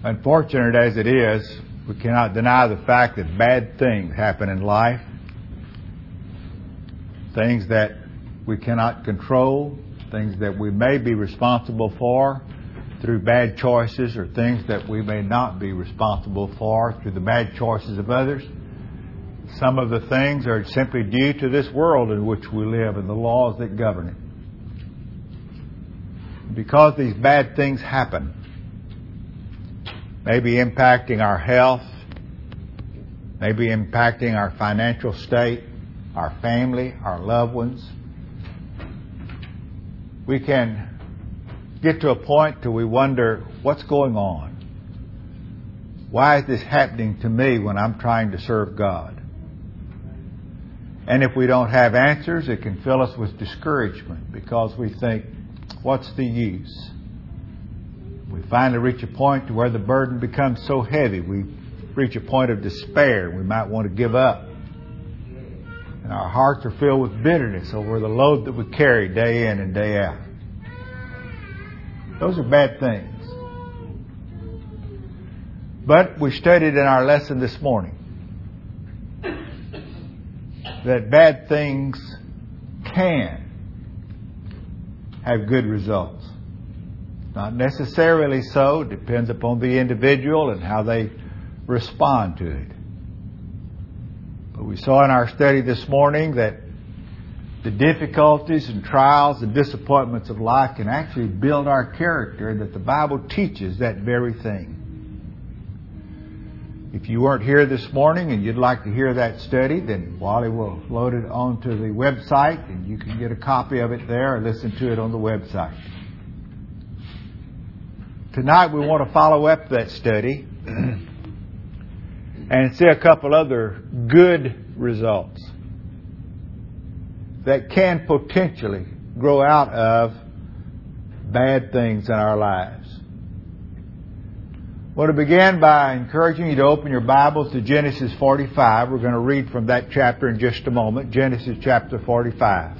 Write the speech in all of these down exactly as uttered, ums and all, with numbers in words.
Unfortunate as it is, we cannot deny the fact that bad things happen in life. Things that we cannot control, things that we may be responsible for through bad choices, or things that we may not be responsible for through the bad choices of others. Some of the things are simply due to this world in which we live and the laws that govern it. Because these bad things happen, maybe impacting our health, maybe impacting our financial state, our family, our loved ones, we can get to a point till we wonder, what's going on? Why is this happening to me when I'm trying to serve God? And if we don't have answers, it can fill us with discouragement because we think, what's the use? We finally reach a point to where the burden becomes so heavy, we reach a point of despair. We might want to give up. And our hearts are filled with bitterness over the load that we carry day in and day out. Those are bad things. But we studied in our lesson this morning that bad things can have good results. Not necessarily so. It depends upon the individual and how they respond to it. But we saw in our study this morning that the difficulties and trials and disappointments of life can actually build our character, and that the Bible teaches that very thing. If you weren't here this morning and you'd like to hear that study, then Wally will load it onto the website and you can get a copy of it there or listen to it on the website. Tonight we want to follow up that study and see a couple other good results that can potentially grow out of bad things in our lives. I want to begin by encouraging you to open your Bibles to Genesis forty-five. We're going to read from that chapter in just a moment. Genesis chapter forty-five.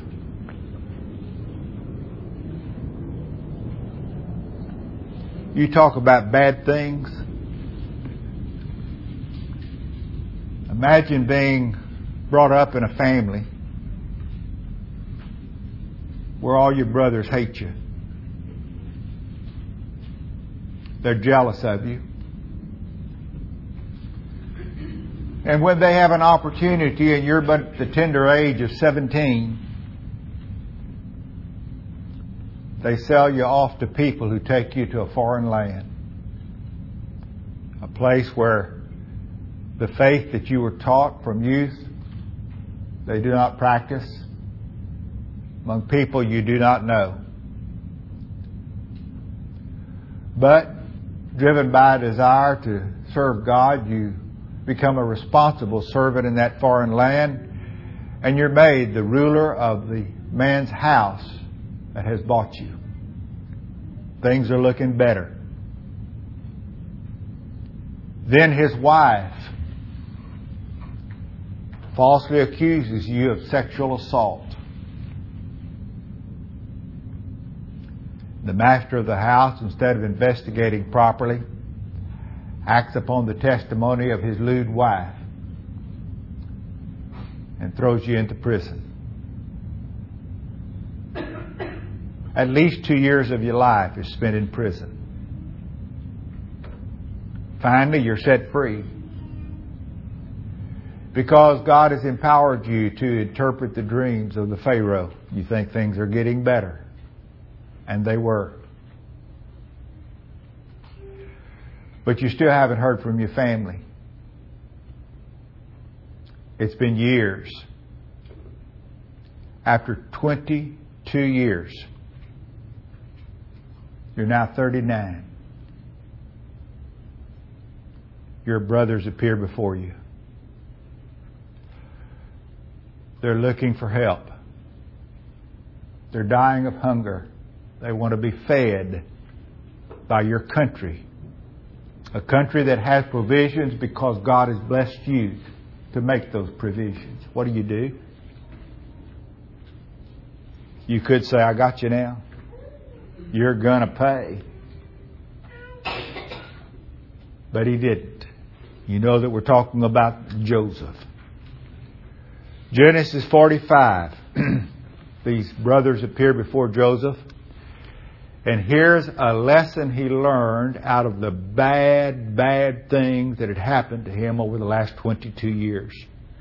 You talk about bad things. Imagine being brought up in a family where all your brothers hate you. They're jealous of you. And when they have an opportunity and you're but the tender age of seventeen, they sell you off to people who take you to a foreign land. A place where the faith that you were taught from youth, they do not practice. Among people you do not know. But driven by a desire to serve God, you become a responsible servant in that foreign land, and you're made the ruler of the man's house that has bought you. Things are looking better. Then his wife falsely accuses you of sexual assault. The master of the house, instead of investigating properly, acts upon the testimony of his lewd wife and throws you into prison. At least two years of your life is spent in prison. Finally, you're set free because God has empowered you to interpret the dreams of the Pharaoh. You think things are getting better. And they were. But you still haven't heard from your family. It's been years. After twenty-two years, you're now thirty-nine. Your brothers appear before you. They're looking for help. They're dying of hunger. They want to be fed by your country. A country that has provisions because God has blessed you to make those provisions. What do you do? You could say, I got you now. You're going to pay. But he didn't. You know that we're talking about Joseph. Genesis forty-five. These brothers appear before Joseph. And here's a lesson he learned out of the bad, bad things that had happened to him over the last twenty-two years.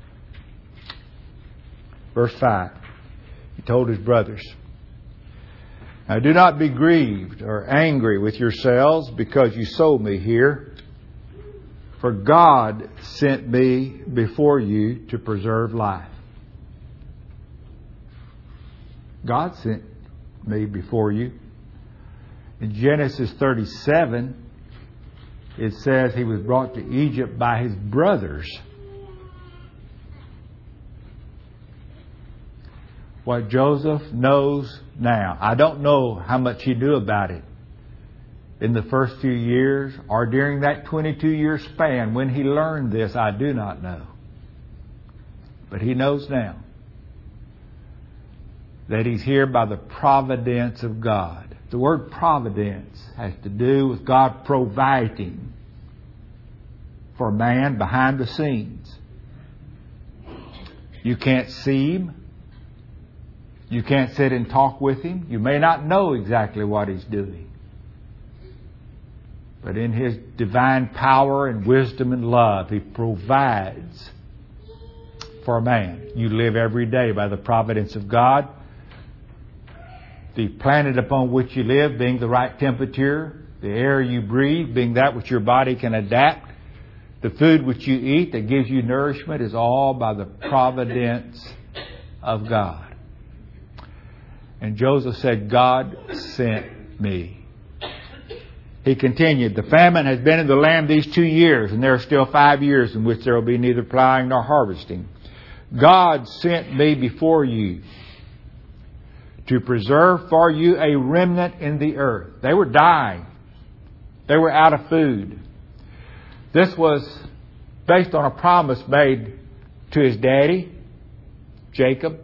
Verse five. He told his brothers, "Now do not be grieved or angry with yourselves because you sold me here. For God sent me before you to preserve life." God sent me before you. In Genesis thirty-seven, it says he was brought to Egypt by his brothers. What Joseph knows now, I don't know how much he knew about it in the first few years or during that twenty-two year span when he learned this, I do not know. But he knows now that he's here by the providence of God. The word providence has to do with God providing for man behind the scenes. You can't see him. You can't sit and talk with him. You may not know exactly what he's doing. But in his divine power and wisdom and love, he provides for man. You live every day by the providence of God. The planet upon which you live being the right temperature, the air you breathe being that which your body can adapt, the food which you eat that gives you nourishment is all by the providence of God. And Joseph said, "God sent me." He continued, "The famine has been in the land these two years, and there are still five years in which there will be neither plowing nor harvesting. God sent me before you to preserve for you a remnant in the earth." They were dying. They were out of food. This was based on a promise made to his daddy, Jacob,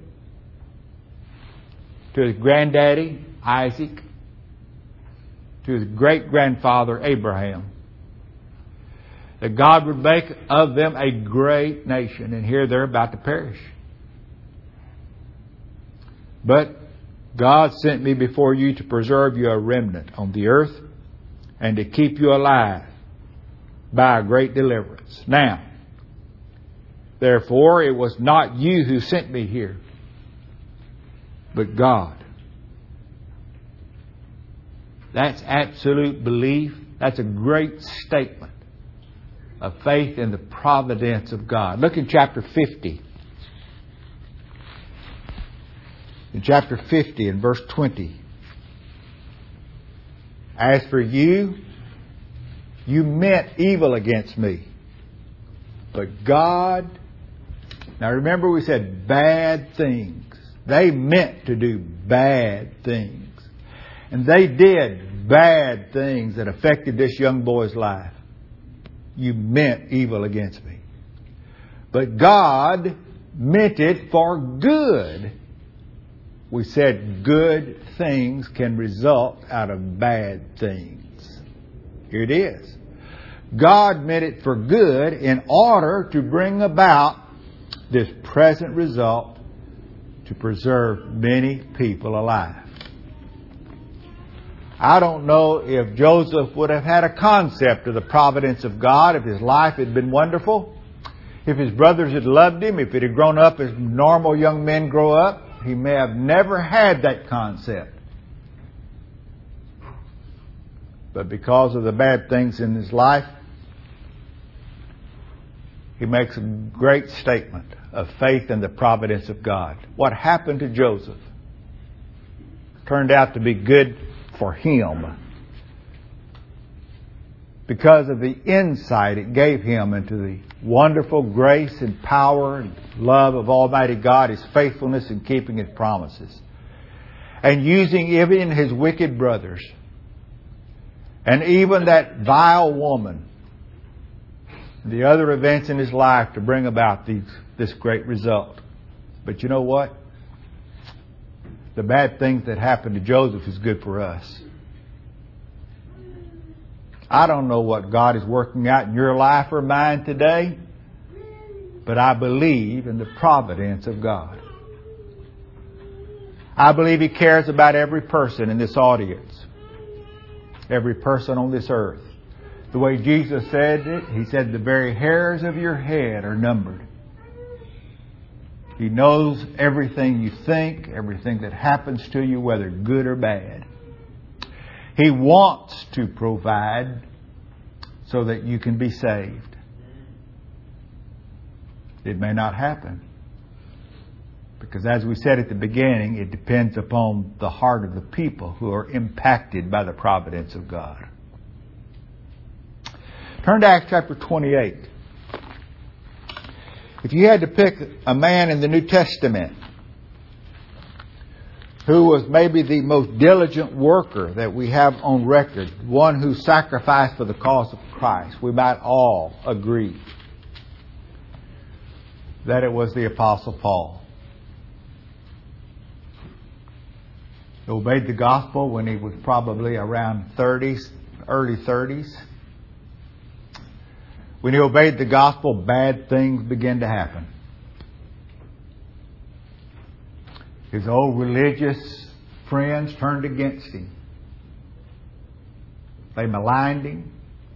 to his granddaddy, Isaac, to his great-grandfather, Abraham, that God would make of them a great nation. And here they're about to perish. But God sent me before you to preserve you a remnant on the earth and to keep you alive by a great deliverance. Now, therefore, it was not you who sent me here, but God. That's absolute belief. That's a great statement of faith in the providence of God. Look in chapter fifty. In chapter fifty and verse twenty. "As for you, you meant evil against me, but God..." Now remember we said bad things. They meant to do bad things. And they did bad things that affected this young boy's life. "You meant evil against me. But God meant it for good." We said good things can result out of bad things. Here it is. God meant it for good in order to bring about this present result to preserve many people alive. I don't know if Joseph would have had a concept of the providence of God if his life had been wonderful, if his brothers had loved him, if it had grown up as normal young men grow up. He may have never had that concept. But because of the bad things in his life, he makes a great statement of faith in the providence of God. What happened to Joseph turned out to be good for him because of the insight it gave him into the wonderful grace and power and love of Almighty God, His faithfulness in keeping His promises, and using even his wicked brothers and even that vile woman, the other events in his life to bring about these, this great result. But you know what? The bad things that happened to Joseph is good for us. I don't know what God is working out in your life or mine today, but I believe in the providence of God. I believe He cares about every person in this audience, every person on this earth. The way Jesus said it, He said, the very hairs of your head are numbered. He knows everything you think, everything that happens to you, whether good or bad. He wants to provide so that you can be saved. It may not happen. Because as we said at the beginning, it depends upon the heart of the people who are impacted by the providence of God. Turn to Acts chapter twenty-eight. If you had to pick a man in the New Testament who was maybe the most diligent worker that we have on record, one who sacrificed for the cause of Christ, we might all agree that it was the Apostle Paul. He obeyed the gospel when he was probably around thirties, early thirties. When he obeyed the gospel, bad things began to happen. His old religious friends turned against him. They maligned him.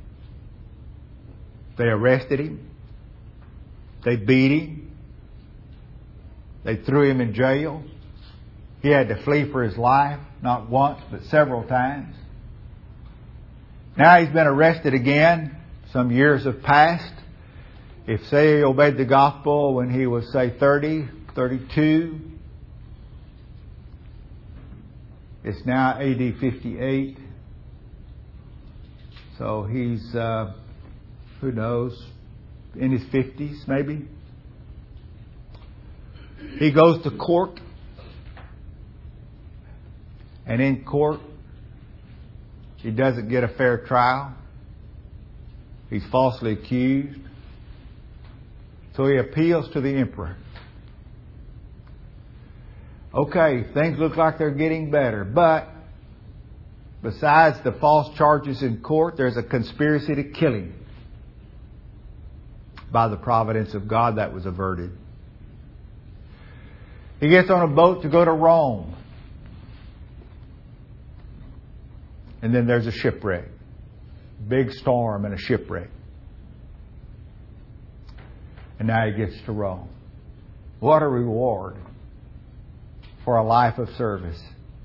They arrested him. They beat him. They threw him in jail. He had to flee for his life, not once, but several times. Now he's been arrested again. Some years have passed. If, say, he obeyed the gospel when he was, say, thirty, thirty-two, it's now A D fifty-eight. So he's, uh, who knows, in his fifties maybe. He goes to court. And in court, he doesn't get a fair trial. He's falsely accused. So he appeals to the emperor. Okay, things look like they're getting better. But besides the false charges in court, there's a conspiracy to kill him. By the providence of God, that was averted. He gets on a boat to go to Rome. And then there's a shipwreck. Big storm and a shipwreck. And now he gets to Rome. What a reward for a life of service.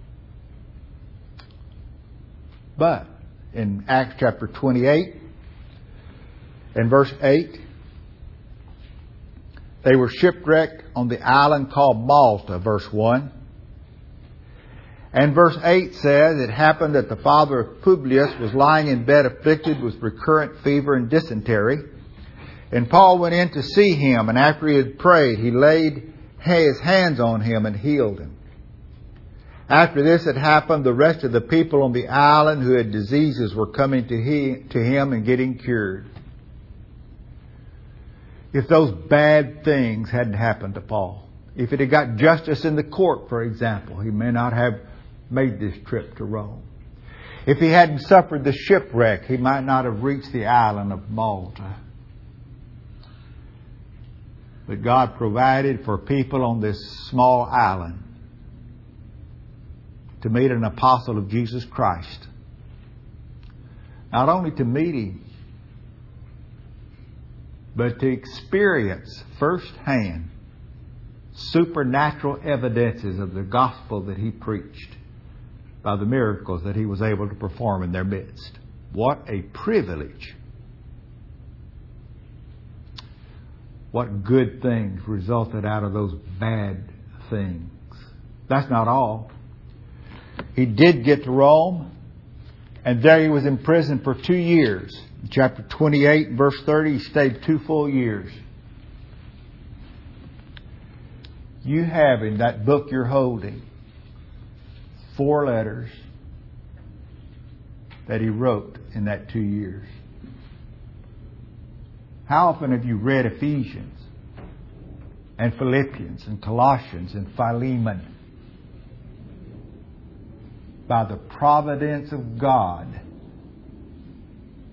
But in Acts chapter twenty-eight and verse eight, they were shipwrecked on the island called Malta, verse one. And verse eight says, it happened that the father of Publius was lying in bed afflicted with recurrent fever and dysentery. And Paul went in to see him, and after he had prayed, he laid his hands on him and healed him. After this had happened, the rest of the people on the island who had diseases were coming to he, to him and getting cured. If those bad things hadn't happened to Paul, if it had got justice in the court, for example, he may not have made this trip to Rome. If he hadn't suffered the shipwreck, he might not have reached the island of Malta. But God provided for people on this small island to meet an apostle of Jesus Christ. Not only to meet him, but to experience firsthand supernatural evidences of the gospel that he preached by the miracles that he was able to perform in their midst. What a privilege. What good things resulted out of those bad things. That's not all. He did get to Rome, and there he was in prison for two years. In chapter twenty-eight, verse thirty, he stayed two full years. You have in that book you're holding four letters that he wrote in that two years. How often have you read Ephesians and Philippians and Colossians and Philemon? By the providence of God,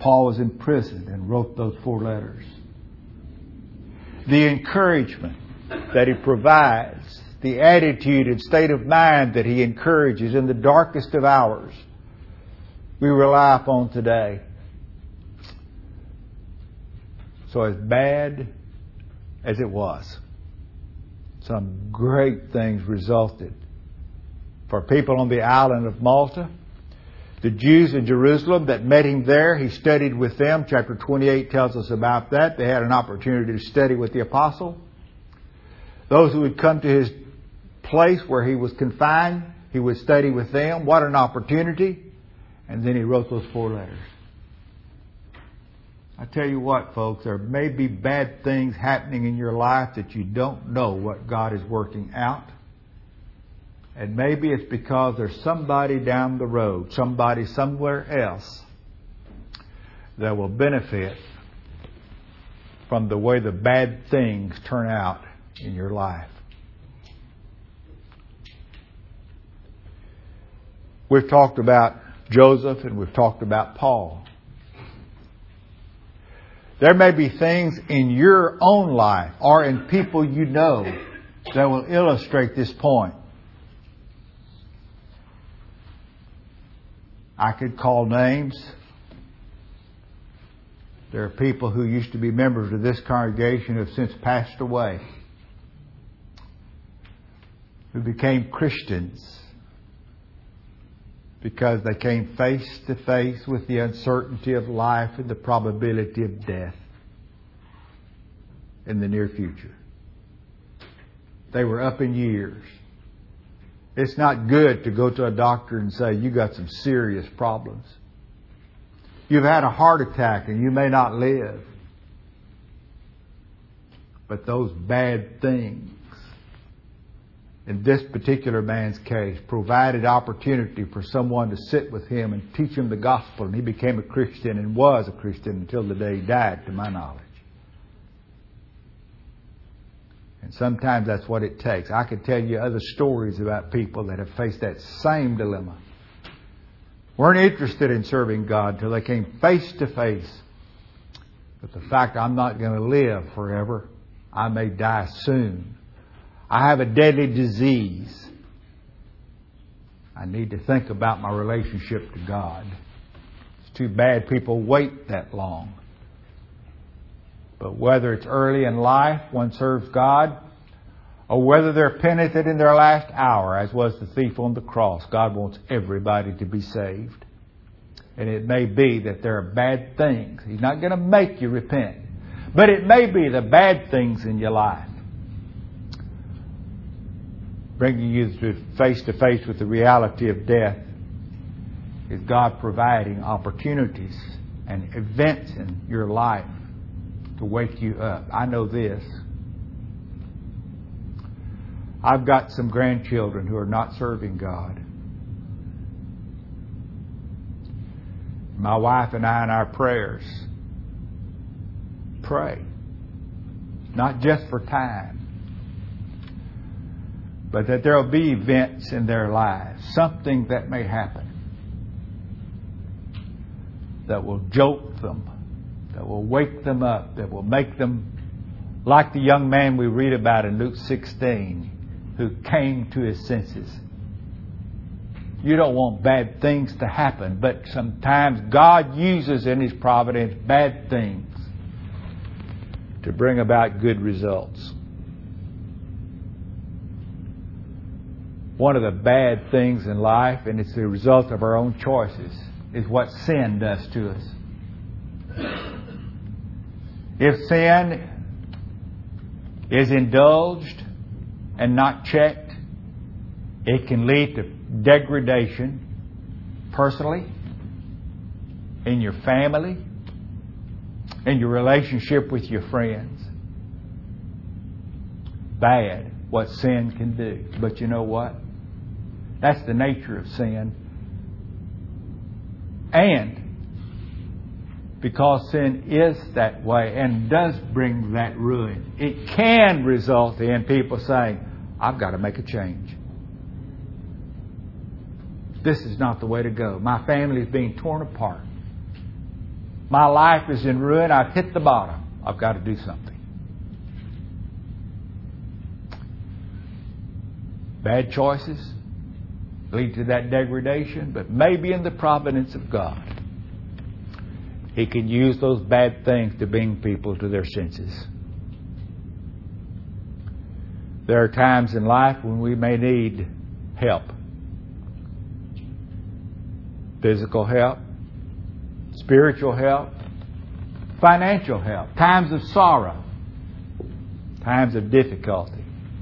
Paul was in prison and wrote those four letters. The encouragement that he provides, the attitude and state of mind that he encourages in the darkest of hours, we rely upon today. So as bad as it was, some great things resulted. For people on the island of Malta, the Jews in Jerusalem that met him there, he studied with them. Chapter twenty-eight tells us about that. They had an opportunity to study with the apostle. Those who would come to his place where he was confined, he would study with them. What an opportunity. And then he wrote those four letters. I tell you what, folks, there may be bad things happening in your life that you don't know what God is working out. And maybe it's because there's somebody down the road, somebody somewhere else that will benefit from the way the bad things turn out in your life. We've talked about Joseph and we've talked about Paul. There may be things in your own life or in people you know that will illustrate this point. I could call names. There are people who used to be members of this congregation who have since passed away, who became Christians because they came face to face with the uncertainty of life and the probability of death in the near future. They were up in years. It's not good to go to a doctor and say, you got some serious problems. You've had a heart attack and you may not live. But those bad things, in this particular man's case, provided opportunity for someone to sit with him and teach him the gospel. And he became a Christian and was a Christian until the day he died, to my knowledge. And sometimes that's what it takes. I could tell you other stories about people that have faced that same dilemma. Weren't interested in serving God till they came face to face with the fact I'm not going to live forever. I may die soon. I have a deadly disease. I need to think about my relationship to God. It's too bad people wait that long. But whether it's early in life, one serves God, or whether they're penitent in their last hour, as was the thief on the cross, God wants everybody to be saved. And it may be that there are bad things. He's not going to make you repent. But it may be the bad things in your life, bringing you to face to face with the reality of death, is God providing opportunities and events in your life to wake you up. I know this. I've got some grandchildren who are not serving God. My wife and I in our prayers pray, not just for time, but that there will be events in their lives, something that may happen that will jolt them, that will wake them up, that will make them like the young man we read about in Luke sixteen, who came to his senses. You don't want bad things to happen, but sometimes God uses in His providence bad things to bring about good results. One of the bad things in life, and it's the result of our own choices, is what sin does to us. If sin is indulged and not checked, it can lead to degradation personally, in your family, in your relationship with your friends. Bad what sin can do. But you know what? That's the nature of sin. And because sin is that way and does bring that ruin, it can result in people saying, I've got to make a change. This is not the way to go. My family is being torn apart. My life is in ruin. I've hit the bottom. I've got to do something. Bad choices lead to that degradation, but maybe in the providence of God, He can use those bad things to bring people to their senses. There are times in life when we may need help. Physical help, spiritual help, financial help, times of sorrow, times of difficulty.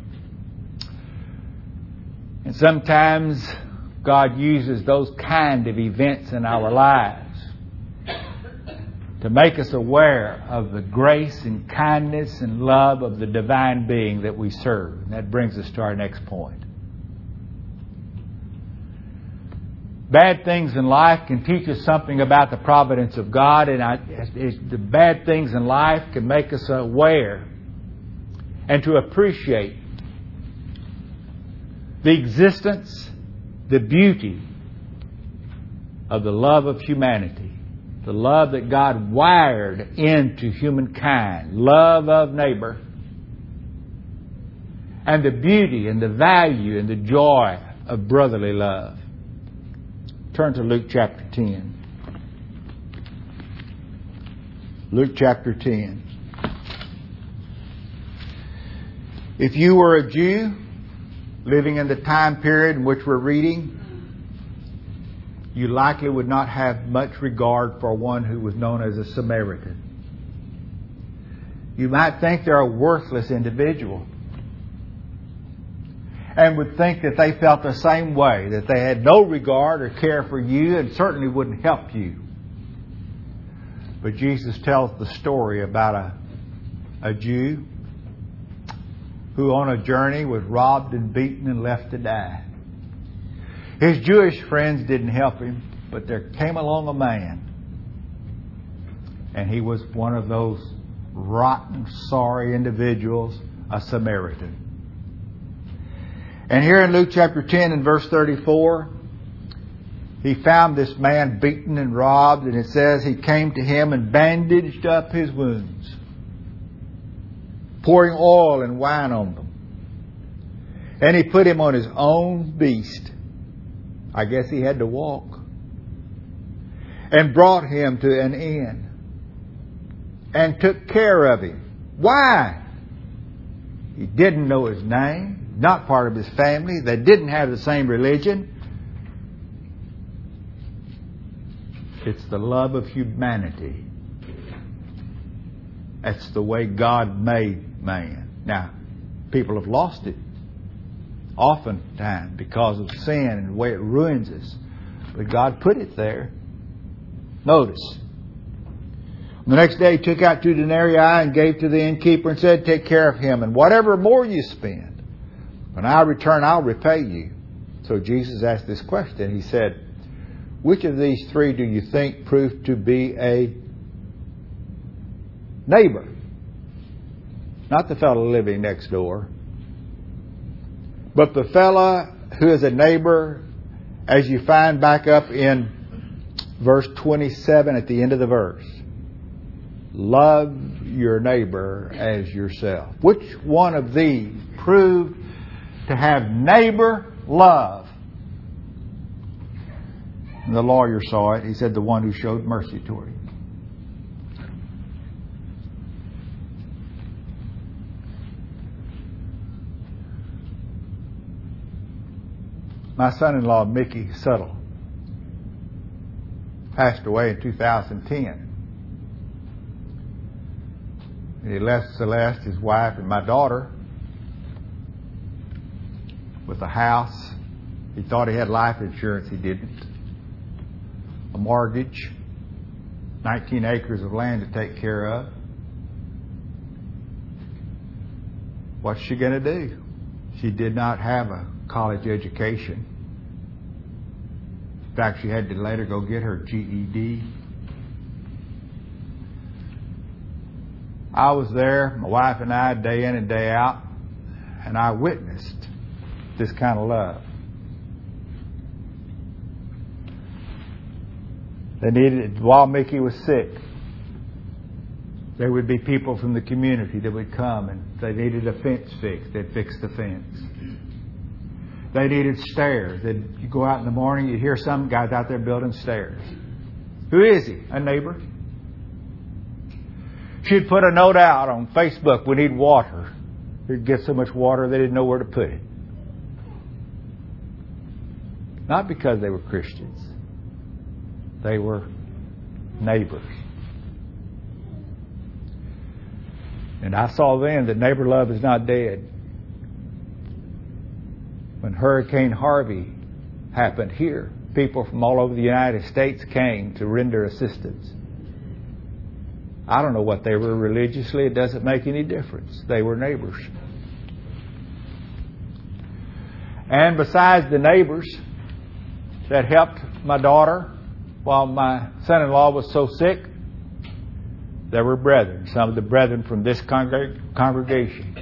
And sometimes God uses those kind of events in our lives to make us aware of the grace and kindness and love of the divine being that we serve. And that brings us to our next point. Bad things in life can teach us something about the providence of God, and I, the bad things in life can make us aware and to appreciate the existence, the beauty of the love of humanity, the love that God wired into humankind, love of neighbor, and the beauty and the value and the joy of brotherly love. Turn to Luke chapter ten. Luke chapter ten. If you were a Jew living in the time period in which we're reading, you likely would not have much regard for one who was known as a Samaritan. You might think they're a worthless individual, and would think that they felt the same way, that they had no regard or care for you and certainly wouldn't help you. But Jesus tells the story about a, a Jew who on a journey was robbed and beaten and left to die. His Jewish friends didn't help him, but there came along a man, and he was one of those rotten, sorry individuals, a Samaritan. And here in Luke chapter ten and verse thirty-four, he found this man beaten and robbed, and it says he came to him and bandaged up his wounds, pouring oil and wine on them. And he put him on his own beast. I guess he had to walk. And brought him to an inn and took care of him. Why? He didn't know his name, not part of his family. They didn't have the same religion. It's the love of humanity. That's the way God made man. Now, people have lost it oftentimes because of sin and the way it ruins us. But God put it there. Notice. The next day he took out two denarii and gave to the innkeeper and said, take care of him, and whatever more you spend, when I return, I'll repay you. So Jesus asked this question. He said, which of these three do you think proved to be a neighbor? Not the fellow living next door, but the fellow who is a neighbor, as you find back up in verse twenty-seven at the end of the verse. Love your neighbor as yourself. Which one of these proved to have neighbor love? And the lawyer saw it. He said, the one who showed mercy toward him. My son-in-law, Mickey Suttle, passed away in two thousand ten. And he left Celeste, his wife, and my daughter with a house. He thought he had life insurance. He didn't. A mortgage, nineteen acres of land to take care of. What's she going to do? She did not have a college education. In fact, she had to later go get her G E D. I was there, my wife and I, day in and day out, and I witnessed this kind of love. They needed, while Mickey was sick, There would be people from the community that would come and they needed a fence fixed. They'd fix the fence. They needed stairs. They'd, you go out in the morning, you'd hear some guys out there building stairs. Who is he? A neighbor. She'd put a note out on Facebook, we need water. They'd get so much water they didn't know where to put it. Not because they were Christians. They were neighbors. And I saw then that neighbor love is not dead. When Hurricane Harvey happened here, people from all over the United States came to render assistance. I don't know what they were religiously. It doesn't make any difference. They were neighbors. And besides the neighbors that helped my daughter while my son-in-law was so sick, there were brethren, some of the brethren from this congreg- congregation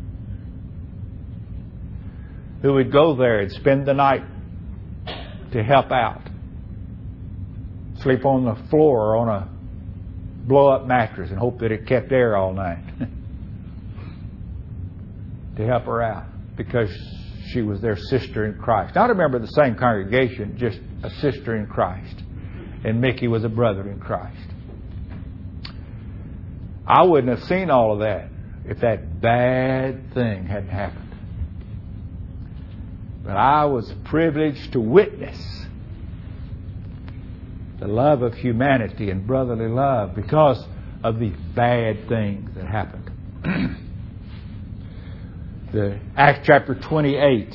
who would go there and spend the night to help out. Sleep on the floor or on a blow-up mattress and hope that it kept air all night to help her out because she was their sister in Christ. Not a member of the same congregation, just a sister in Christ. And Mickey was a brother in Christ. I wouldn't have seen all of that if that bad thing hadn't happened. But I was privileged to witness the love of humanity and brotherly love because of the bad things that happened. The Acts chapter twenty-eight,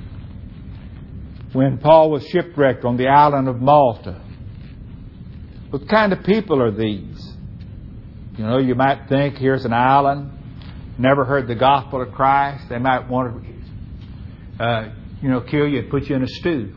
when Paul was shipwrecked on the island of Malta. What kind of people are these? You know, you might think, here's an island, never heard the gospel of Christ. They might want to, uh, you know, kill you and put you in a stew.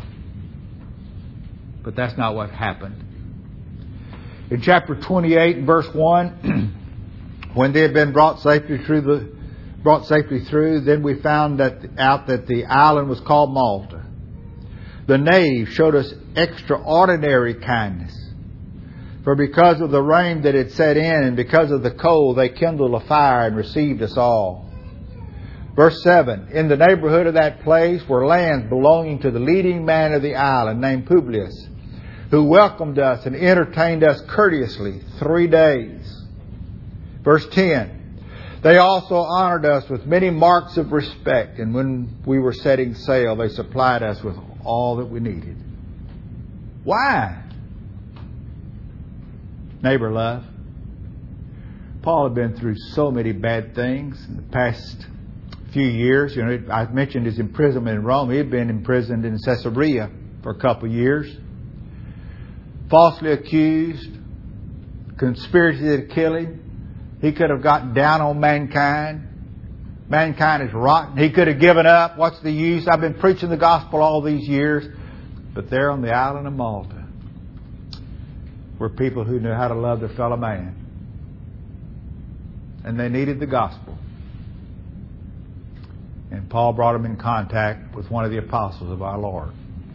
But that's not what happened. In chapter twenty-eight, verse one, when they had been brought safely through the brought safely through, then we found that out that the island was called Malta. The knave showed us extraordinary kindness. For because of the rain that had set in and because of the cold, they kindled a fire and received us all. Verse seven, in the neighborhood of that place were lands belonging to the leading man of the island named Publius, who welcomed us and entertained us courteously three days. Verse ten, they also honored us with many marks of respect, and when we were setting sail, they supplied us with all that we needed. Why? Neighbor love. Paul had been through so many bad things in the past few years. You know, I mentioned his imprisonment in Rome. He had been imprisoned in Caesarea for a couple of years. Falsely accused. Conspiracy to kill him. He could have gotten down on mankind. Mankind is rotten. He could have given up. What's the use? I've been preaching the gospel all these years. But there on the island of Malta were people who knew how to love their fellow man. And they needed the gospel. And Paul brought them in contact with one of the apostles of our Lord.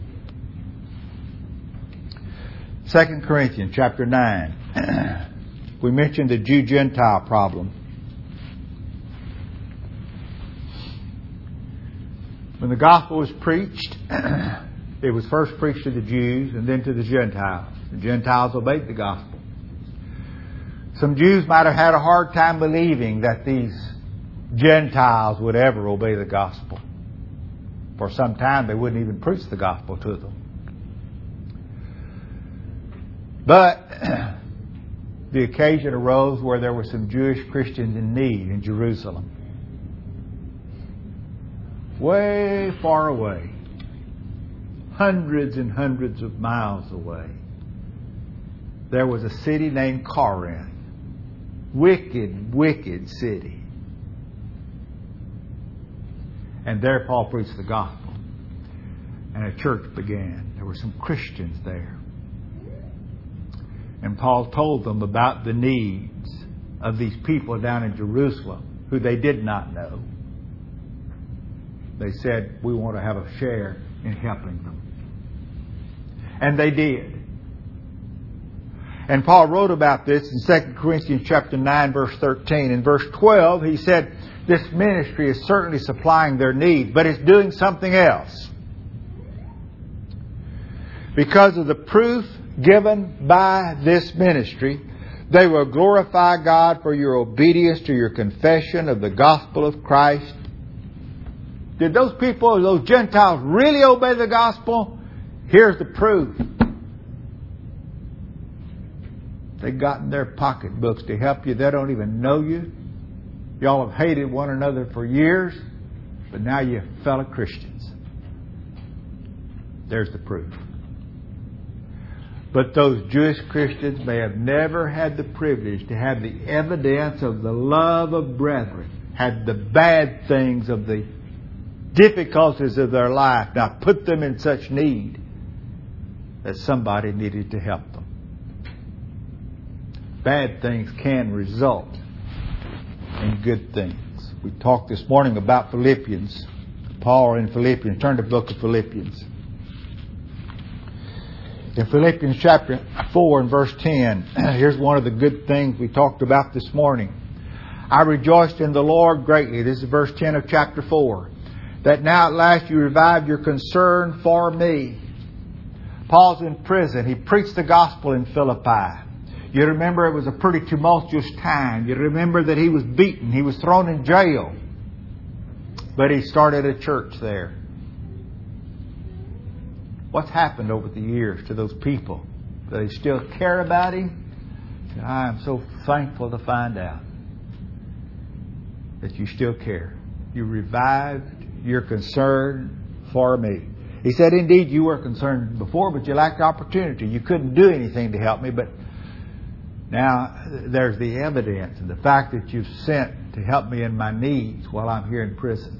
Second Corinthians chapter nine. We mentioned the Jew-Gentile problem. When the gospel was preached, it was first preached to the Jews and then to the Gentiles. The Gentiles obeyed the gospel. Some Jews might have had a hard time believing that these Gentiles would ever obey the gospel. For some time they wouldn't even preach the gospel to them. But the occasion arose where there were some Jewish Christians in need in Jerusalem. Way far away. Hundreds and hundreds of miles away. There was a city named Corinth. Wicked, wicked city. And there Paul preached the gospel. And a church began. There were some Christians there. And Paul told them about the needs of these people down in Jerusalem who they did not know. They said, we want to have a share in helping them. And they did. And Paul wrote about this in Second Corinthians chapter nine, verse thirteen. In verse twelve, he said, this ministry is certainly supplying their need, but it's doing something else. Because of the proof given by this ministry, they will glorify God for your obedience to your confession of the gospel of Christ. Did those people, those Gentiles, really obey the gospel? Here's the proof. They got in their pocketbooks to help you. They don't even know you. Y'all have hated one another for years, but now you're fellow Christians. There's the proof. But those Jewish Christians may have never had the privilege to have the evidence of the love of brethren, had the bad things of the difficulties of their life, now put them in such need that somebody needed to help them. Bad things can result in good things. We talked this morning about Philippians. Paul in Philippians. Turn to the book of Philippians. In Philippians chapter four and verse ten, here's one of the good things we talked about this morning. I rejoiced in the Lord greatly. This is verse ten of chapter four. That now at last you revived your concern for me. Paul's in prison. He preached the gospel in Philippi. You remember it was a pretty tumultuous time. You remember that he was beaten. He was thrown in jail. But he started a church there. What's happened over the years to those people? Do they still care about him? I am so thankful to find out that you still care. You revived your concern for me. He said, indeed, you were concerned before, but you lacked opportunity. You couldn't do anything to help me, but now there's the evidence and the fact that you've sent to help me in my needs while I'm here in prison.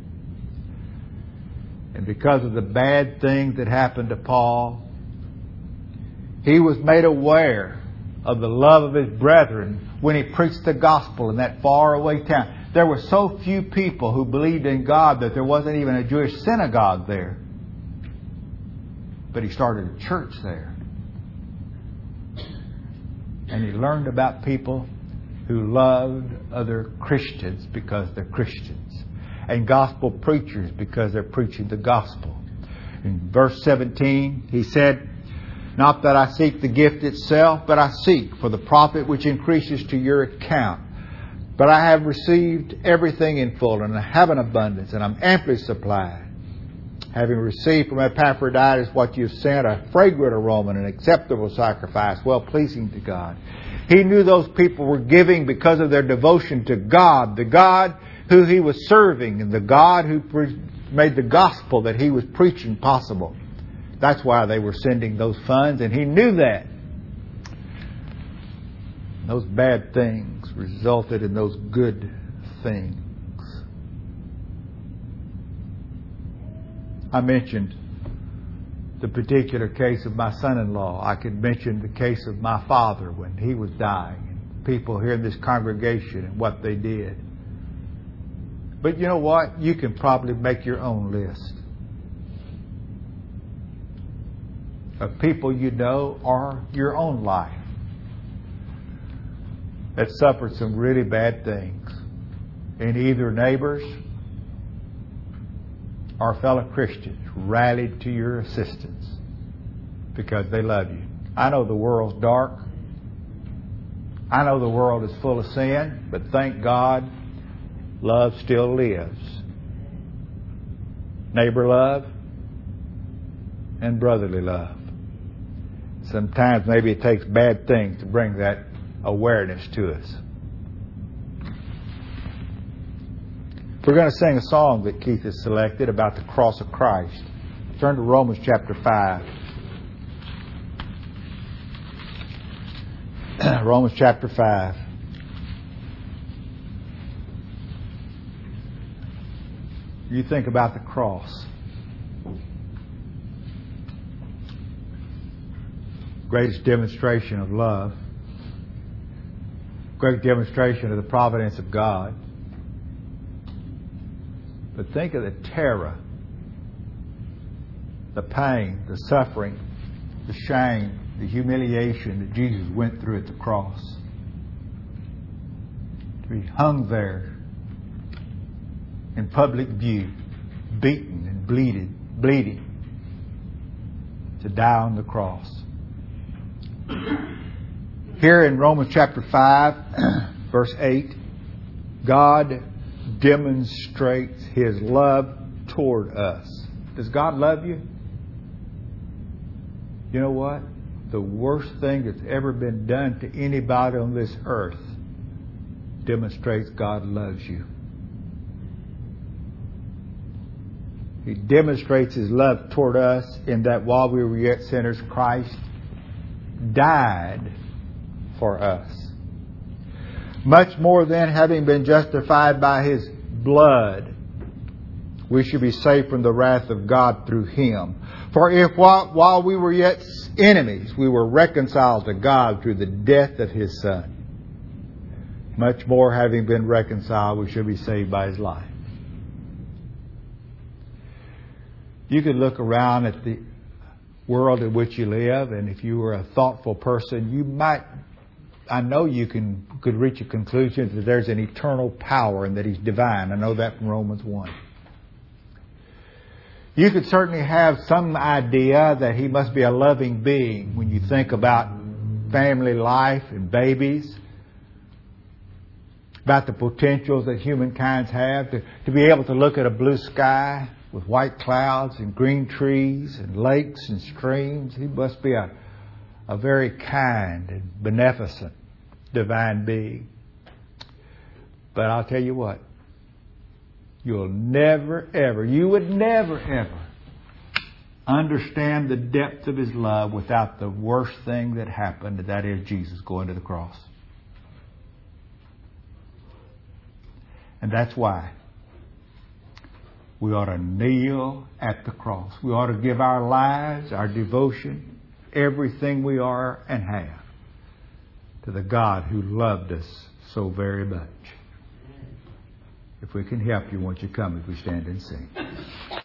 And because of the bad things that happened to Paul, he was made aware of the love of his brethren when he preached the gospel in that faraway town. There were so few people who believed in God that there wasn't even a Jewish synagogue there. But he started a church there. And he learned about people who loved other Christians because they're Christians. And gospel preachers because they're preaching the gospel. In verse seventeen, he said, not that I seek the gift itself, but I seek for the profit which increases to your account. But I have received everything in full, and I have an abundance, and I'm amply supplied. Having received from Epaphroditus what you've sent, a fragrant aroma, an acceptable sacrifice, well-pleasing to God. He knew those people were giving because of their devotion to God, the God who he was serving, and the God who pre- made the gospel that he was preaching possible. That's why they were sending those funds, and he knew that. Those bad things resulted in those good things. I mentioned the particular case of my son-in-law. I could mention the case of my father when he was dying, and people here in this congregation and what they did. But you know what? You can probably make your own list of people you know or your own life that suffered some really bad things. And either neighbors or fellow Christians rallied to your assistance because they love you. I know the world's dark. I know the world is full of sin, but thank God, love still lives. Neighbor love and brotherly love. Sometimes maybe it takes bad things to bring that awareness to us. We're going to sing a song that Keith has selected about the cross of Christ. Turn to Romans chapter five. Romans chapter five. You think about the cross. Greatest demonstration of love. Great demonstration of the providence of God. But think of the terror, the pain, the suffering, the shame, the humiliation that Jesus went through at the cross. To be hung there in public view, beaten and bleeding, bleeding, to die on the cross. Here in Romans chapter five, verse eight, God demonstrates His love toward us. Does God love you? You know what? The worst thing that's ever been done to anybody on this earth demonstrates God loves you. He demonstrates His love toward us in that while we were yet sinners, Christ died for us. Much more than having been justified by His blood, we should be saved from the wrath of God through Him. For if while, while we were yet enemies, we were reconciled to God through the death of His Son, much more having been reconciled, we should be saved by His life. You could look around at the world in which you live, and if you were a thoughtful person, you might, I know you can could reach a conclusion that there's an eternal power and that He's divine. I know that from Romans one. You could certainly have some idea that He must be a loving being when you think about family life and babies, about the potentials that humankind have to, to be able to look at a blue sky with white clouds and green trees and lakes and streams. He must be a, a very kind and beneficent divine being. But I'll tell you what, you'll never ever, you would never ever understand the depth of His love without the worst thing that happened, and that is Jesus going to the cross. And that's why we ought to kneel at the cross. We ought to give our lives, our devotion, everything we are and have to the God who loved us so very much. If we can help you, won't you come as we stand and sing?